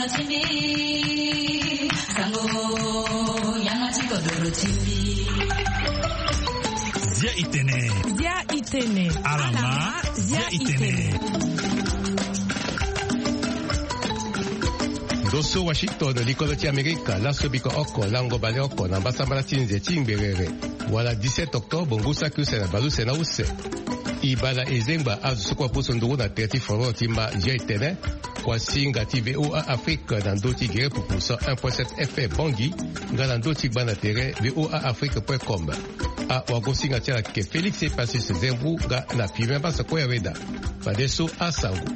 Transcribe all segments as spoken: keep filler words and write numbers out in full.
Zia itene. Zia itene. Alama. Zia itene. Dosso Washington likoloti Amerika la sobiko oko lango bale oko na basambala tinze timberere wala dix-sept octobre ngusa kuse na baluse na use ibala ezengba azusukwa puso ndungu na terti foro timba Zia itene kwa singa T V O A Afrique na ndoti gere pupusa un point sept F M Bongi nga na ndoti bana tere V O A Afrique point com a wagosinga tia ke Felix Epasis Zembu nga na pime basa kwa weda badeso asangu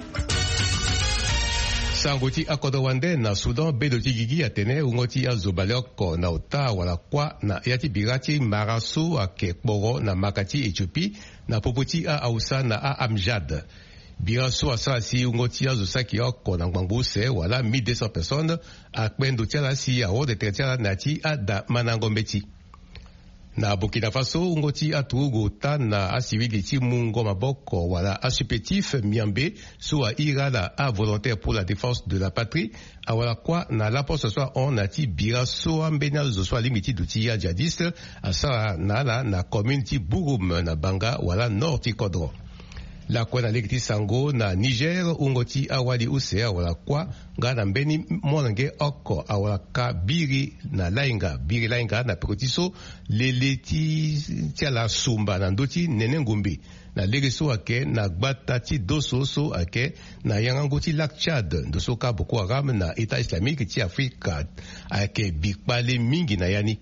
Sangoti akodo wande na Sudan bedo tigigi atene ungoti azobaleoko na ota wala kwa na yati birati maraso ake kporo na makati Ethiopie na popoti a ausa na a Amjad. Biraso asasi ungoti azosaki oko na ngbanguse wala mille deux cents personnes a kwendo tiala si a ode tertiala nati a da manangombeti. Na Burkina Faso ungoti atugo ta na asivili ti mungo maboko wala assupetif miambe soit irala a volontaire pour la défense de la patrie awala kwa na la poste soit on ati bira so ambena zo soit limiti duti ya djihadiste asa na la na community Burum na Banga wala nord ti Kodro. La kwa na lekiti sango na Niger ungoti awali use awala kwa nga na mbeni monange oko awala ka biri na lainga biri lainga na pekotiso leleti tia la sumba na ndoti nene ngumbi na legeso ake na gbata ti doso so ake na yangangoti lak Chad doso ka Boko Haram na État islamique ti Afrika ake bikpale mingi na yani.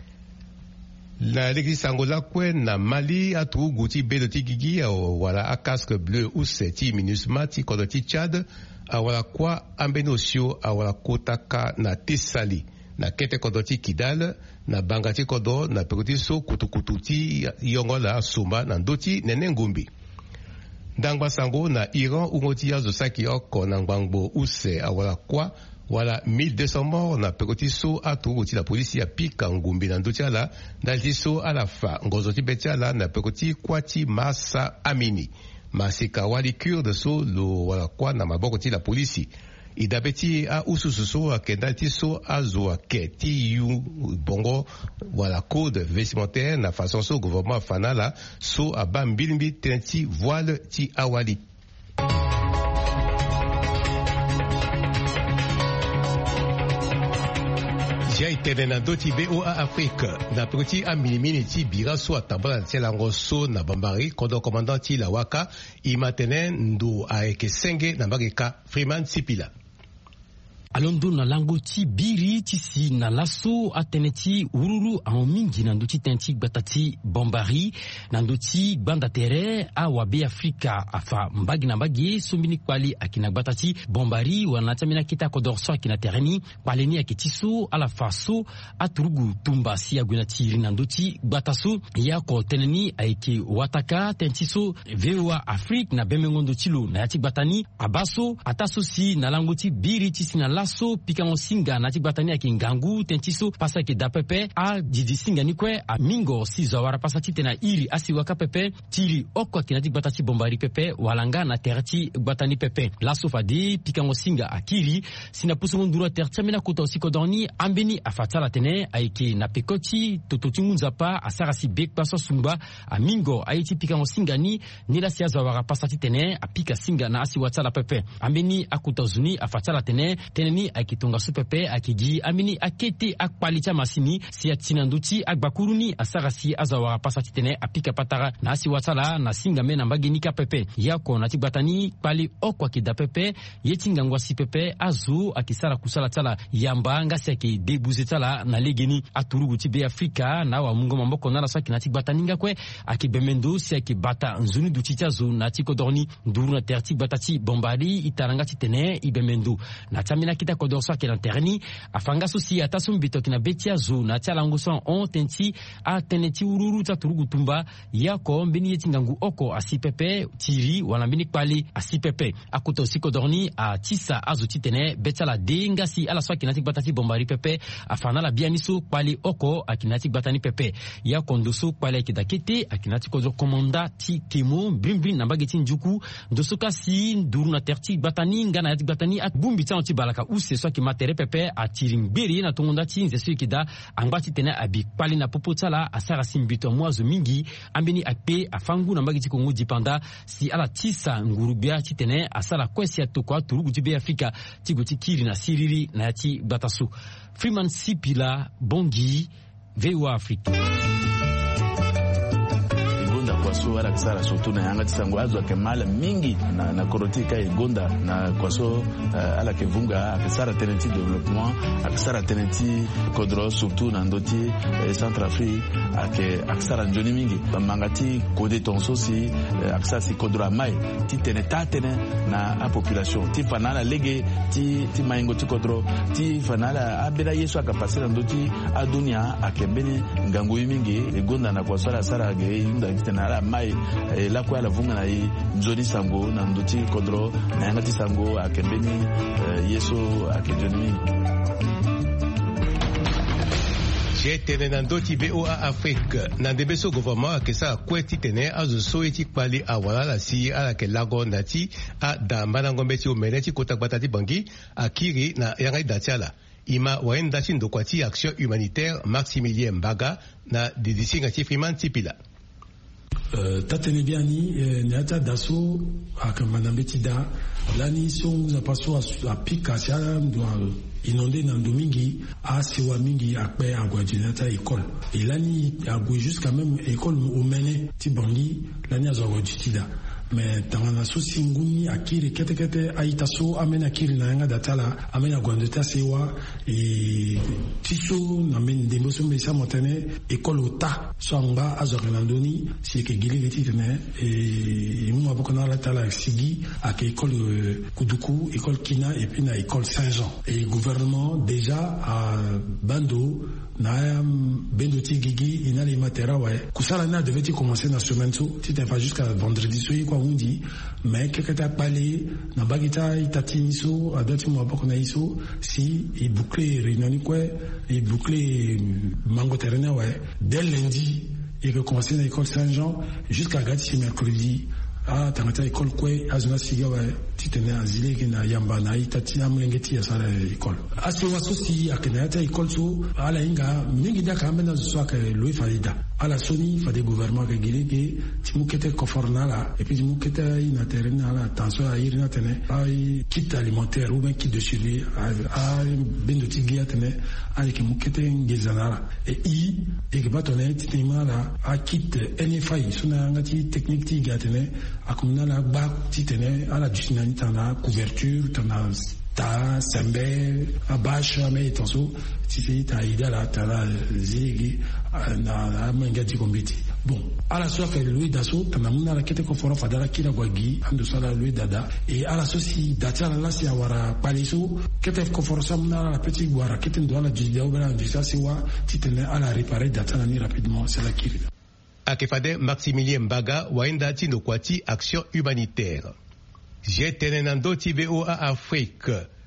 La l'église sangola kwe na Mali atu guti bedo ti gigi wala a casque bleu ou seti minusma ti kodo ti Chad awala kwa ambenosio awala kotaka na Tessali na kete kodo ti Kidal na banga ti kodo na pekoti so kutukutu ti yongola sumba na ndoti nene ngumbi. Dangba sango na Iran ungoti ya zosaki oko na ngbangbo use awala kwa wala mille deux cents morts na pekoti so atu ti la polisi ya pika ngumbi na ndoti ala dalti so ala fa ngozo ti beti ala na pekoti kwati Masa Amini masika wali kurde so lo wala kwa na maboko ti la polisi idabeti a ususu so akenda ti so azo ake ti yu bongo wala code vestimentaire na façon so gouvernement fanala so aba mbilimbi tenti voile ti awali. Zia itene na ndoti V O A Afrique na pekoti a milimini ti bira so atambala na tielango so na bambari kodo commandant ti la waka imatene ndo aeke senge na mbageka Freeman Sipila. Alondo na lango ti biri ti si na laso atene ti ururu a mingi na ndoti tenti gbatati bombari na ndoti banda tere a wabe Afrika afa mbagi na mbagi sumbini kwali akina gbatati bombari wana tamina kita kodorso akina tereni kwaleni akitiso ala faso aturugu tumba si agwina ti na ndoti gbataso ya ko teneni aiki wataka tentiso V O A Afrique na bemengondo tilo na yati gbatani abaso ataso si na lango ti biri ti si na so pikango singa na tibbatani ya kingangu tentiso pasa ke da pepe a didi singa ni kwe a mingo si zawara pasa titena iri asiwaka pepe tiri okwa kinati gbatati bombari pepe walanga na terati gbatani pepe la sofadi pikango singa akiri sina pusungu ndura terti mena kota osiko doni ambeni afatala tene aiki na pekoti tototi ngunzapa asarasi bek paso sumba a mingo aiti pikango singa ni nila si zawara pasa titene a pika singa na asiwatala pepe ambeni akuta zuni afatala tene tene ni akitonga supepe akiji amini akete akpalicha masini si atina nduti akbakuruni asarasi azawara pasati tene apika patara na asi watala na singa mena mbageni ka pepe yako na tibbatani pali okwa kida pepe yetinga ngwasi pepe azu akisala kusala tala yamba ngasi ake debuze tala na legeni aturugu tibe Afrika na wa mungo mamboko na saki na tibbatani ngakwe akibemendo si akibata nzunu duti azu na tikodorni nduru na terti batati bombari itaranga titene ibemendo na tamina kita kodorso ke lanterni afanga sosi atasum bitoki na betia zo na tia langoso on tenti a teneti ururu ta turugu tumba yako mbeni yetingangu oko asipepe tiri wala mbini kwali asipepe akuto sikodorni a tisa azuti tene betia la denga si ala swa kinati batati bombari pepe afana la bianiso kwali oko akinati batani pepe yako ndoso kwali kidakete akinati kozo komanda ti kemo blimblim na bageti njuku ndoso kasi nduru na terti batani ngana yati batani at bumbi ta anti balaka ka use so ki matere pepe a tirimbiri na tongonda ti nzeso ki da angba ti tene abi pali na popo tsala asara simbito mwazo mingi ambeni akpe afangu na mbagi ti kongo dipanda si ala tisa ngurubia ti tene asala kwesi ya toko turugu ti be Afrika ti goti kiri na siriri na yati batasu. Freeman Sipila Bongi, V O A Afrique. Kwaso ala kisara surtout na yanga tisango azo ke mala mingi na na korotika igonda na kwaso uh, ala ke vunga akisara tenenti développement akisara tenenti kodro surtout na ndoti eh, Centrafrique ake akisara njoni mingi mangati kode tonso si eh, akisara si kodro mai ti teneta tene na a population ti fanala lege ti ti maingo ti kodro ti fanala abela yeso akapasira ndoti adunia akembeni ngango mingi igonda na kwaso ala sara ge inda tena mai la kwa la vunga na i nzoni sango na ndoti kodro na yanga ti sango akembeni yeso akejoni J'ai tene na ndoti V O A Afrique na debeso gouvernement akesa kweti tene azo so eti pali awala la si ala ke lago nati a da manangombe ti omeneti kota batati bangi akiri na yanga datiala ima waenda ti ndokwati action humanitaire Maximilien Mbaga na didisinga ti Freeman Sipila. Uh, tatene biani eh, nyata daso akamanambeti da lani songu za paso a pika sia ndo inondé na ndomingi a sewa mingi akpe agwadinata école et lani agwe jusqu'à même école omene ti bangi lani azagwaditida mais dans la souci nguni akiri kete kete aitaso amena akiri na yanga datala amena gwandeta sewa et tiso na men demoso mesa motene école ota sanga azorelandoni si ke gili titene et mu abokona la tala sigi ak école Kuduku école Kina et puis na école Saint-Jean et gouvernement déjà à Bando na bendo ti gigi ina les matériaux ouais kusala na devait commencer na semaine so c'était pas jusqu'à vendredi soir quoi on dit mais quelque ta parlé na bagita itati so adati mo aboko na iso si et boucler réunion quoi et boucler mango terrain ouais dès lundi il a commencé à l'école Saint-Jean jusqu'à gati mercredi ah tangata école quoi azuna siga ouais titene azile kina yamba na itati amlengeti ya sala école asi waso si akena ta école so ala inga mingi da kamba na so ka lui faida ala soni fa de gouvernement ke gile ke timukete confornala et puis timukete ina terrain ala attention à irina tene ay kit alimentaire ou bien kit de survie a bendo tigia tene ali ke mukete ngezanala et i e ke batone titimala a kit N F I sona ngati technique tiga tene akumna la ba titene ala dusinani tana couverture tana ta sembe abasha mais tanso titi ta ida la tana zigi na mangati kombiti bon ala so que lui daso tana muna la kete ko foro fadala kila gwagi ando sala lui dada et ala so si data la si awara paliso kete ko foro samna la petit gwara kete ndo ala jidia obala ndisa siwa titene ala réparer data ni rapidement c'est la kiri Akefade Maximilien Mbaga waenda ti nokwati action humanitaire. J'ai tenenando ti V O A Afrique.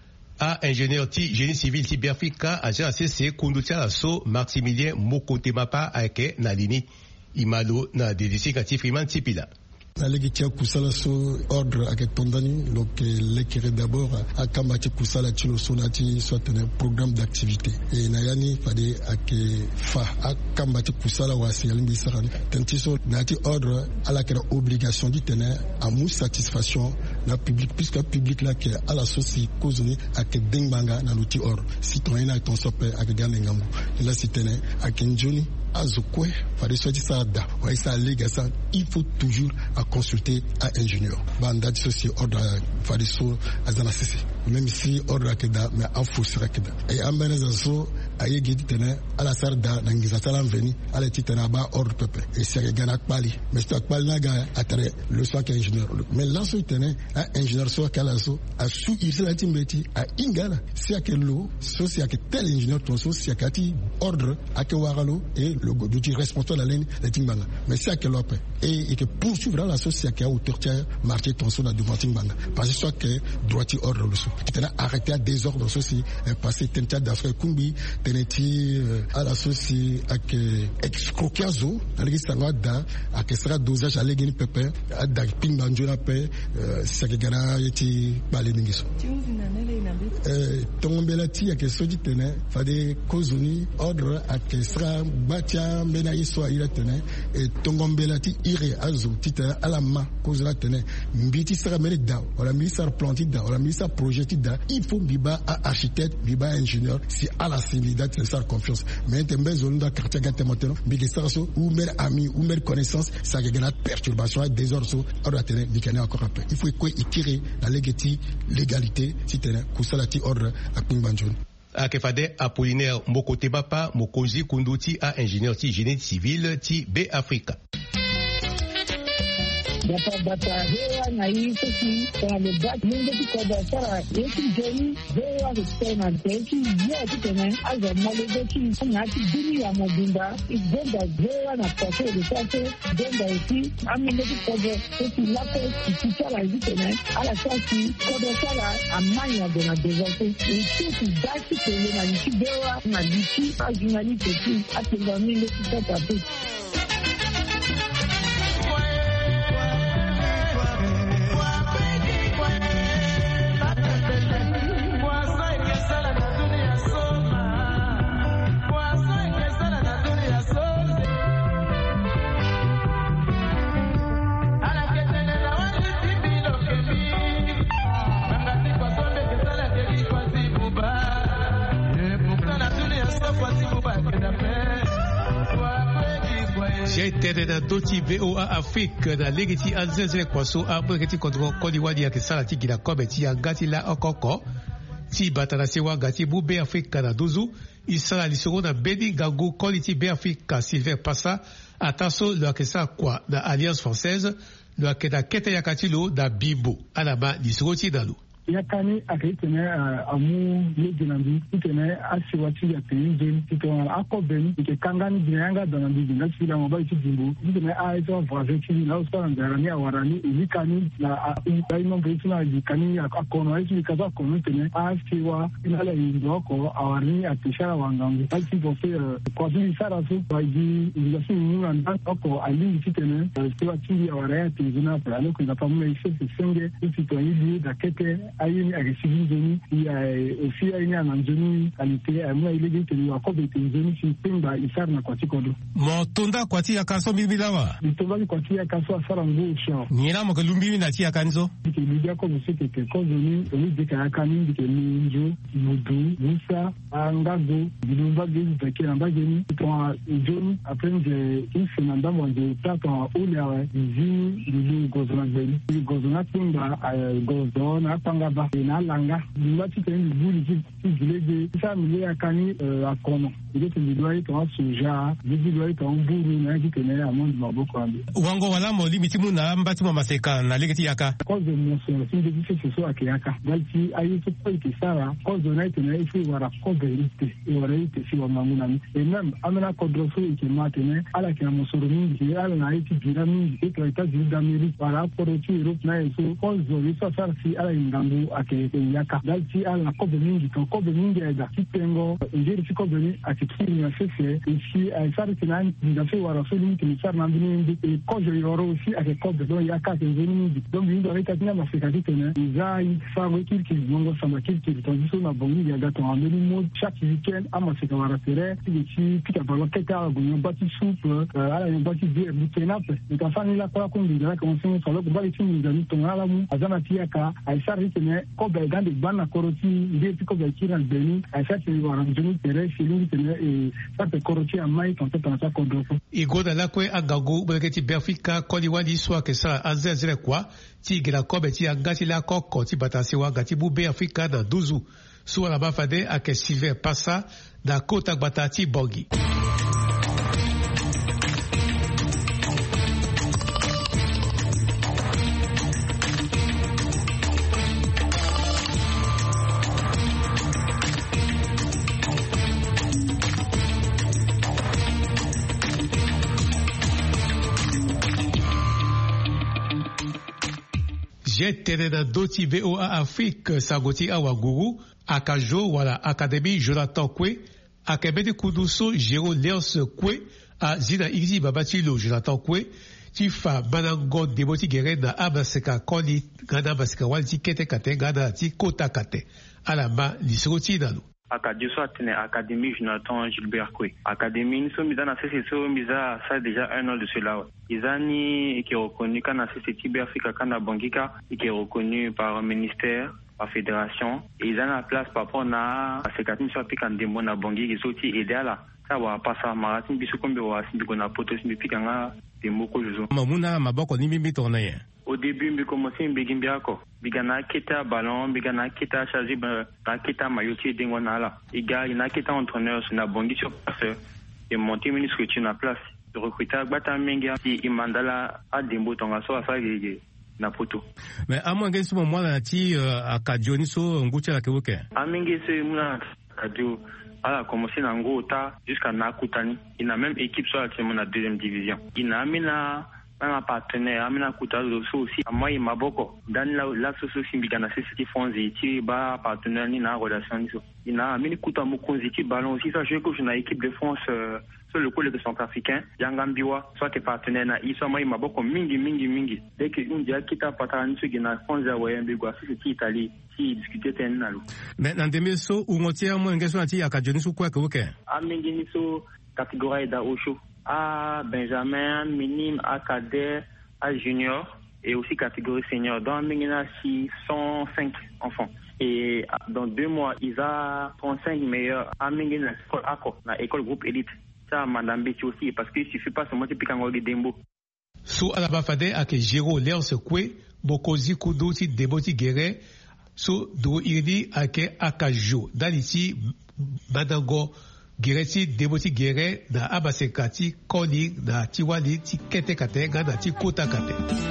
A ingénieur ti génie civil ti Biafrika agent A C C kundutia la so Maximilien Mokote Mapa ake na lini. Imalo na dedisika ti Freeman Sipila. Alegi tia kusala so ordre avec tondani donc l'écrire d'abord à kamati kusala tilo sonati soit un programme d'activité et nayani fade ak fa à kamati kusala wa sialimbi sarani tentiso nati ordre à la obligation du tenir à mou satisfaction na public puisque public là que à la soci causoni ak dengbanga na l'outil ordre citoyen na ton sopé ak ganengambu là citoyen ak njoni azokwe fade soit ça da wa ça lega ça il faut toujours à consulter un ingénieur. Banda dissocié ordre fadiso azana sisi. Même si ordre akeda mais en fausse akeda. Et ambeneza so aye gidi tene ala sarda nangiza salam veni ala titena ba ordre pepe. Et c'est gana pali. Mais c'est pali naga atare le soit ingénieur. Mais là so tene un ingénieur so kala so a sous il la timbeti a ingala si akelo so si ak tel ingénieur ton so si akati ordre akewagalo et le du responsable la ligne de timbanga. Mais si akelo pe et et que poursuivre la société qui a auteur marché ton son à devant timbanga. Parce que soit que droiti ordre le so. Qui a arrêté à désordre ceci passé tentia d'Afrique kumbi teneti à la société avec excroquazo aligi sangada ak sera dosage alegi pepe à da pimbanjo la pe c'est que gana yeti balé ningiso. Tiuzi na nele ina euh Tongombelati ya keso di tene fade kozuni ordre a kesra batia mena iswa ila tene et Tongombelati ire azo tita alama kozla tene mbiti sera mele da wala ministère planti da wala ministère projeti da il faut biba a architecte biba ingénieur si à la civilité c'est ça confiance mais tembe zone da quartier gante maintenant bigi sera so ou mer ami ou mer connaissance ça que la perturbation et désordre so ordre tene dikane encore après il faut que il tirer la légalité légalité si tene kusalati ordre à Pingbanjon Akefade Apollinaire Mokote Bapa Mokozi Kunduti a ingénieur ti génie civil ti B Africa. Bata bata hewa na hii sisi kwa mebati mungu tukoda sara yeki jeni hewa kutena teki ya kutena aza malezeki ngati dini ya mobimba igenda hewa na pase de sase genda isi aminde tukoda esi lapo kisara ikutena ala sasi kodo sara amanya de na desate isi dati kele na nchi hewa na nchi ajunali teki atenga minde tukoda pe J'étais dans d'autres V O A Afrique, dans l'égiti Alzeze Kwaso, après que tu contrôles Koliwadi à Salati qui la commettit à Gatila Okoko, ti Batanasewa Gatibu B Afrique dans Douzou, il sera l'issoro dans Beni Gago Koliti B Afrique Sylvain Passa, à Tasso, le Akesa Kwa, dans Alliance Française, le Akeda Kete Yakatilo, dans Bibo, à la bas, l'issoro Tidalo. yakani akitene amu yeginandi itene asiwati ya peyinje tito akobeni ke kangani dinanga donandi dinga sila mobile tidimbu itene aizo vazeti na usana ndarani awarani ilikani na daima brituna ilikani akono aizo kaza kono tene asiwa inala indoko awari atishara wangangu ati bofe kwa vile sara su baiji ilasi nyunda oko ali titene siwati awara tizuna plano kwa pamoja ise senge itito ili dakete ayini agisivi zoni ya ofi ayini ananjoni alite amuna ilege teni wakobe tenzoni simpimba isar na kwati kodo mo tonda kwati ya kaso bibilawa itonda kwati ya kaso asara ngusho nira mo kalumbi na ti ya kanzo ke lidia ko musike ke ko zoni oli de ka akani ke minjo mudu musa angago bilumba gezi take namba geni to joni aprende insina ndamo de tato ulia zini lilu gozona geni gozona timba gozona panga ba na langa lati teni buli ti village sa mi ya kani akono ile te lidwai to soja lidwai to mburu na ki tene amon maboko ambi wango wala mo limiti mu na mbati mo maseka na legeti yaka ko de mo so ti de ti so akiyaka dalti ayi to ko ti sara ko do na tene ifi wara ko de ite e wara ite si wa manguna ni e même amena ko do so ki matene ala ki mo so ringi ki ala na iti birami e to ita di damiri para ko ro ti europe na so ko zo isa sara si ala ngangu ake yaka dalti ala ko de mingi to ko de mingi da kitengo njeri si ko de akitini ya sese ici a sara tinan da fe wara so ni ki sara na bini e ko je yoro si ake ko de do yaka ke zeni donc ni do reta tina maseka tene izai sawo kirki bongo sama kirki to so na bongi ya gato ameli mo chaque weekend ama seka wara tere ti ci pika balo keta go no bati soupe ala no bati bière du kenape et ka fani la kwa ko ndira ko so so ko bali ti ndani to ala mu azana tiaka a sara tene ko be gande bana koroti ndi ti ko be kiran beni a sara ti wara njuni tere shilingi tene e sa pe koroti amai kan to tan sa ko do igoda la kwe agago breketi Afrika koli wadi swa ke sa azezre kwa ti gira kobe ti agati la koko ti batasi wa gati bu be Afrika da duzu suwa la bafade ake Sylvain Passa da kota batati bogi. J'étais dans d'autres V O A Afrique, Sagoti Awaguru, Akajo, voilà, Académie Jonathan Kwe, Akebede Kuduso, Géro Léos Kwe, à Zina Izi Babatilo, Jonathan Kwe, ti fa banango deboti gere na abaseka koli gana baseka wali ti kete kate gana ti kota kate ala ma lisiro ti nalu. Acadie soit tene Académie Jonathan Gilbert Koué. Académie nous sommes dans ces sessions misa ça déjà un an de cela. Izani qui est reconnu kana C C T B Africa kana Bangika qui est reconnu par le ministère, par fédération et ils ont la place par rapport na Académie soit piquant des mona Bangi qui sont idéal ça va pas ça marathon bisu kombe wa simbi kona poto simbi pikanga des moko jozo. Mamuna maboko ni mimi tourner. Au début, je commençais à me faire des kita ballon, bigana kita chargé, na kita mailloti d'engonala. Il y a une kita entraîneur sur la bongi sur place. Et monter ministre sur la place. Le recruteur bata menga qui mandala a des mots dans la soie à na poto. Mais à moins que ce moment là, tu à Kadioniso, on goûte à la kewoke. À menga c'est moi Kadio. A commencé dans Ngota jusqu'à Nakutani. Il a même équipe sur la deuxième division. Il a mina un partenaire amena kuta aussi moi il m'a beaucoup dans la la société bigana c'est ce qui font ziti ba partenaire ni na relation ni so ina ameni kuta mo konziti ballon aussi ça je coach na équipe de France euh, sur le côté centrafricain Yangambiwa soit que partenaire na iso moi il m'a beaucoup mingi mingi mingi dès que on dit kita patana ni so gina France ya wayembe kwa c'est qui Italie qui discuter tenalo maintenant demi so ou ngotia mo ngeso ati akajoni so kwa ke a mingi ni so catégorie da Osho à Benjamin, minime, à cadet, à junior et aussi catégorie senior. Dans Mingina, six cent cinq enfants. Et dans deux mois, ils ont trente-cinq meilleurs à Mingina, école Ako, la école groupe élite. Ça, Madame Betty aussi, parce qu'il ne suffit pas seulement de piquer un de Dembo. Sous Alabafade, à que Giro Léon se coué, Bokozi Koudouti, Deboti Guéré, sous Dou Irdi, à que Akajo, Daliti, Badango, Gereti deboti gere na abasekati koni na tiwali ti kete kate ga na ti kota kate.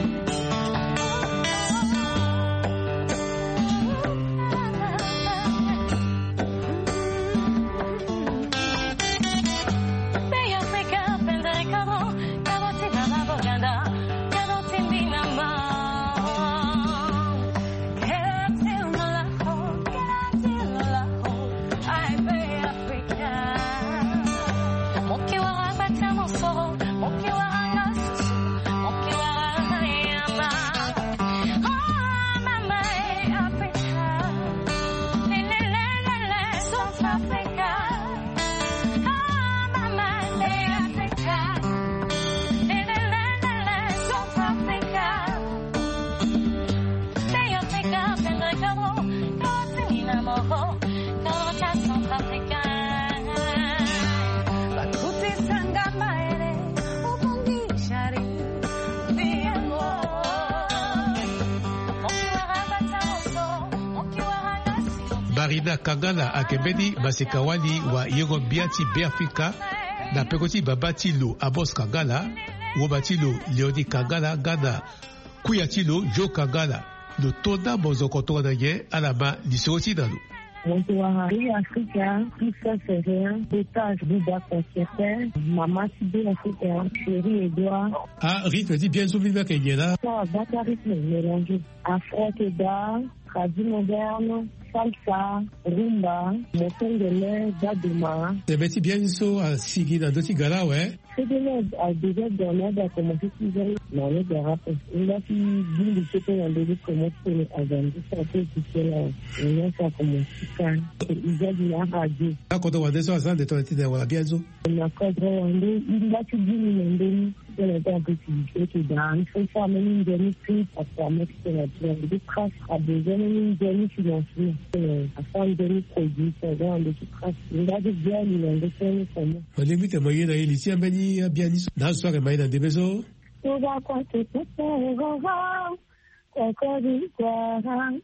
Barida Kagala akebedi basekawali wa yego biati Biafrika na pekoti babatilo Abos Kagala wobatilo Leodi Kagala gada kuyatilo Jo Kagala lo toda bozokoto na ye alaba lisoti dalu. Montuahari Africa, tout ça c'est rien. Otage Bouba Concertin, Maman Sibé Africain, Chéri Edouard. Ah, rythme dit bien soulevé qu'il y a là. Ça va pas rythme mélangé. Afro Keda, Radio Moderne, Salsa, Rumba, Motengele, Daduma. C'est bien bien so à Sigi dans d'autres gala, ouais. C'est de l'aide à déjà dans l'aide à commencer plus jeune dans l'aide à rap. Il a fait d'une de ce qu'on a déjà commencé à vendre. Ça fait tout cela. Il a fait commencer quand il a dit la radio. Quand on va descendre à de ton été de la biazo. Il a cadré un peu. Il a fait d'une minute. Il a fait un peu plus de dans. Il faut faire une journée plus pour permettre que la journée de trace a besoin d'une journée financière. À faire une journée produit, c'est un de ces traces. Il a dit bien, il a fait une journée. On limite à moyen d'aller ici à Bani. Bien dit dans le soir et dans des maisons. On va compter tout ça, on va quoi dire quoi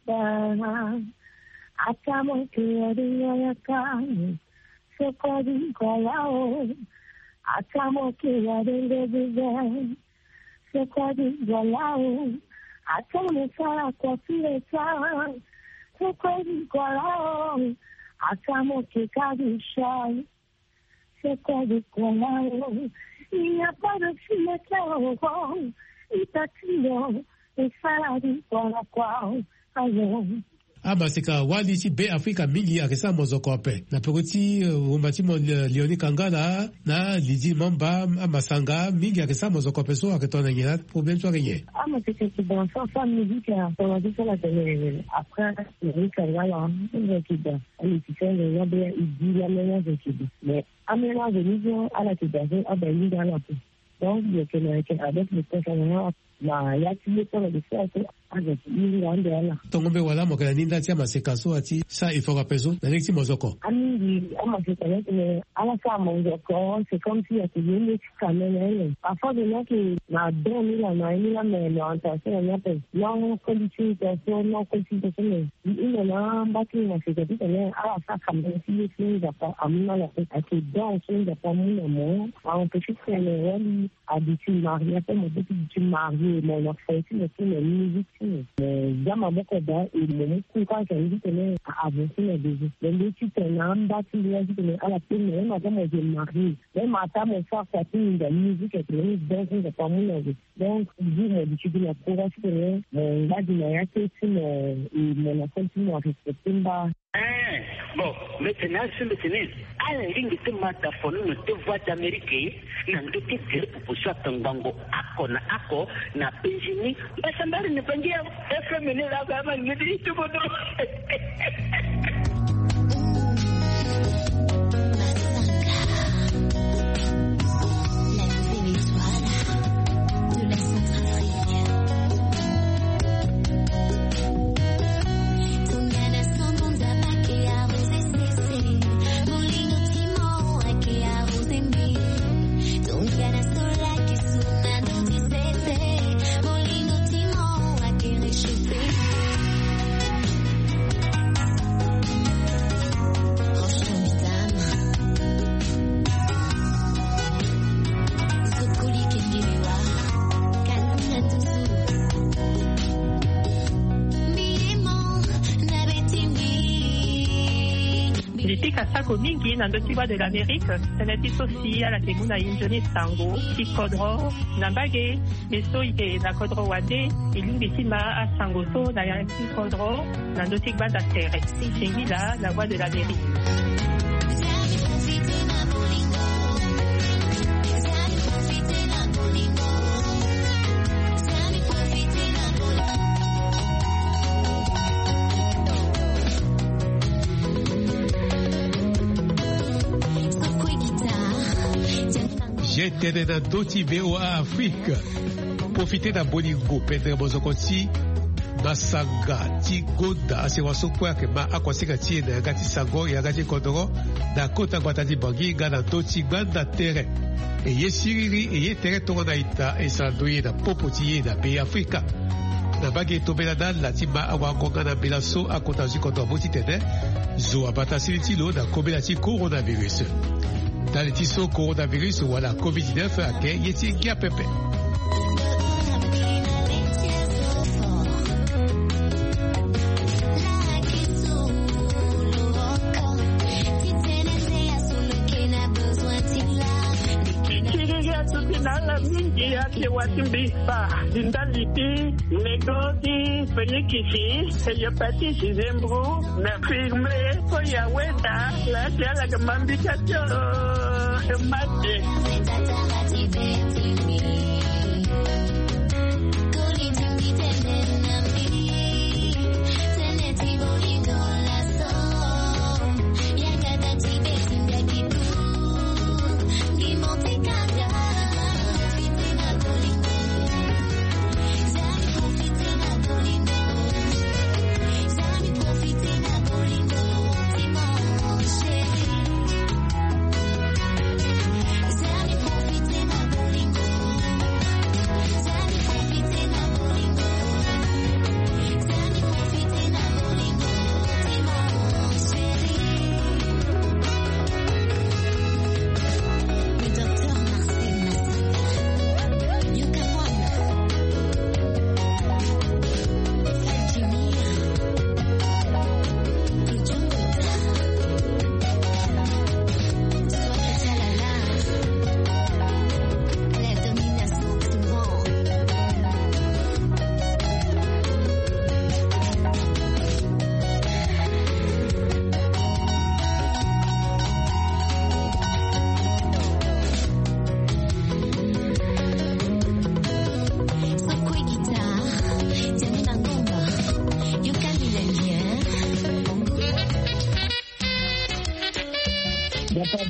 là. À mon cœur il y a quand c'est quoi dire quoi là. À mon cœur il y a des c'est quoi dire quoi là. À mon cœur quoi c'est ça. C'est quoi dire quoi là. À mon cœur il y a c'est quoi de quoi là. Il n'y a pas de fille là, il t'a tué, et ça a dit quoi la quoi. Alors, amasika wali ti be Afrika mingi akesa mozokope na pekoti umbati mo Leoni Kangala na Lidi Mamba amasanga mingi akesa mozokope so aketona ngina problème so renye amasika ki dans sa musique on a dit ça la télé après Leoni Kangala on qui da ali ti fait le yabe il dit la même chose mais amena venir à la télé à ben dans la donc il y a que avec le personnel na ya ti le pour le faire avec il rende là tongombe wala mo kana ninda tia maseka so ati sa il faut rapezo na nexi mozoko ami amaseka ne ala sa mozoko c'est comme si c'était une caméra parfois de là que na donné la na ni la mais l'orientation na pe non qualification non qualification il na baki na c'est que ne ala sa caméra si c'est da pas amina la pe ati donc c'est da pas mon amour on peut juste le rôle habituel marié pour me dire tu marié mon enfant c'est le musique mais jama boko da ile ku ka ka ndi tene avancer le désir le tu te namba tu lui dis que à la fin mais ma dame est mariée mais ma dame est forte à une de musique et puis donc c'est pas mon donc dit mais tu dis la courage que mon là dit la que c'est mon enfant qui m'a respecté ba bon maintenant c'est maintenant à la ligne de mataphone ne te voix d'Amérique na ndoki tele pour tangango ako na ako na penjini basa mbali ne pangia F M ne la kama ngidi tu bodo mingi na ndotiwa de l'Amérique teneti sosi ala teguna injoni sango ti kodro na mbage meso ike na kodro wade ilungi tima a sango so na ya ti kodro na ndoti gbanda tere singila la voix de l'Amérique. J'étais dans d'autres V O A Afrique. Profiter d'un bolingo, Pedro Bozokoti, Masanga, Tigoda, Asewaso Kwake, Ma Akwasika Tie, Nagati Sango, Yagati Kodoro, Dakota Guatati Bangi, Gana Doti, Ganda Tere. Et Yesiriri, et Yetere Toronaita, et Sandoye, na Popotiye, na Pays Africa. Na Bagé Tobelada, la Tima Awangonga, na Belaso, Akotaji Koto Botitene, Zo Abata Silitilo, na Kobelati Coronavirus. Dans le tissu coronavirus ou la covid dix-neuf, à quel yeti qui a pépé. Ke watimbisa dindaliti negoti penyekisi hepatitis zembro na firme koya weta la tela kamambika cho mate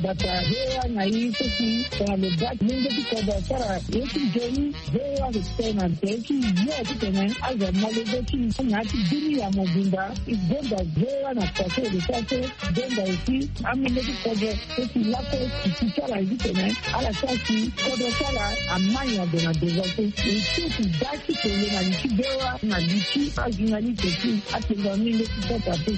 bata hewa na hii sisi kwa lebati mungu kiko basara yeki jeni hewa kutena teki yeki tena aza malebeti ngati dini ya mobimba igomba hewa na kwase lesase gomba isi amileki kodo sisi lako kikichala hivi tena ala sasi kodo sala amanya dona devote isi kudaki kwenye na niki hewa na niki ajinali teki atenga mingi kutata teki.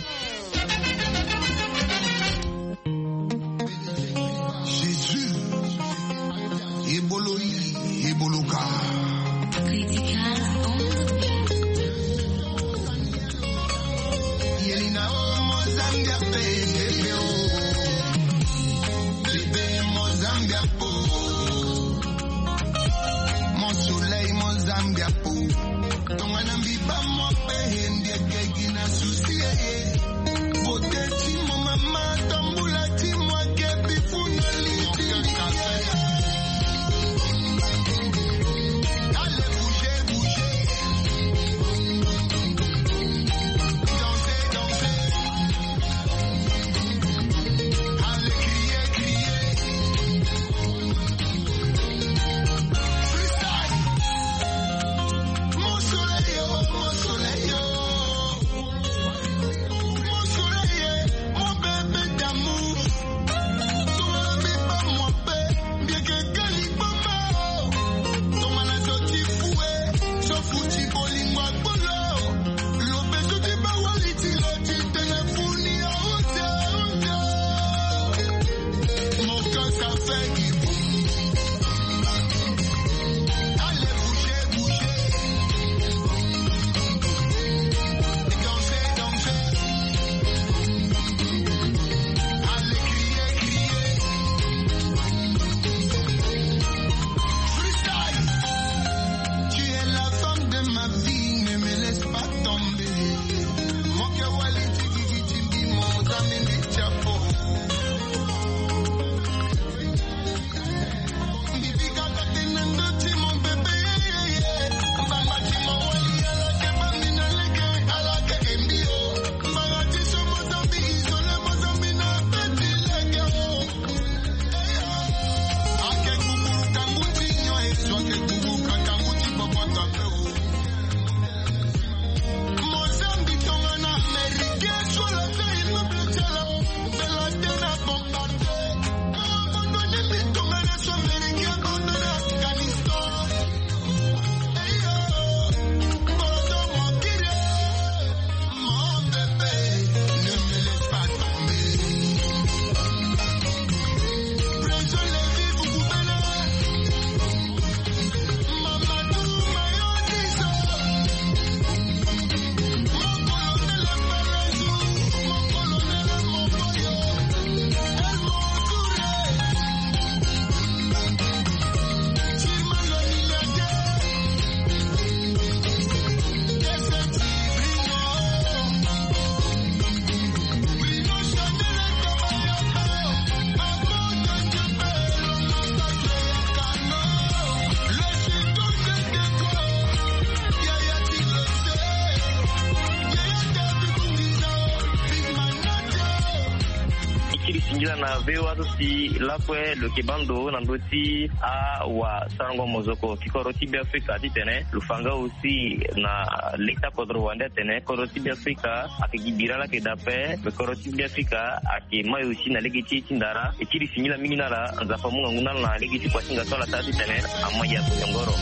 na vewa si lakwe le kebando na ndoti a wa sango mozoko kikoroti bi Afrika titene lufanga aussi na leta kodro wande tene koroti bi Afrika akigibira la kedape le koroti bi Afrika akimayo aussi na legiti tindara ekiri sinyila minginala nzafa munga nguna na legiti kwa singa sola tati tene amaya ngoro.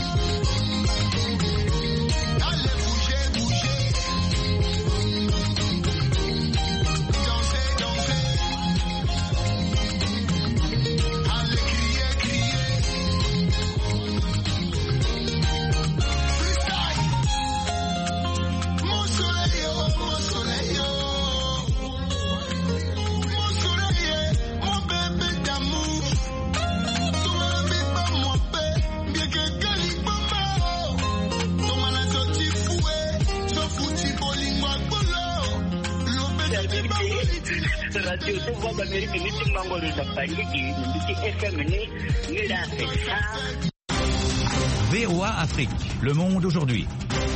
V O A Afrique, le monde aujourd'hui.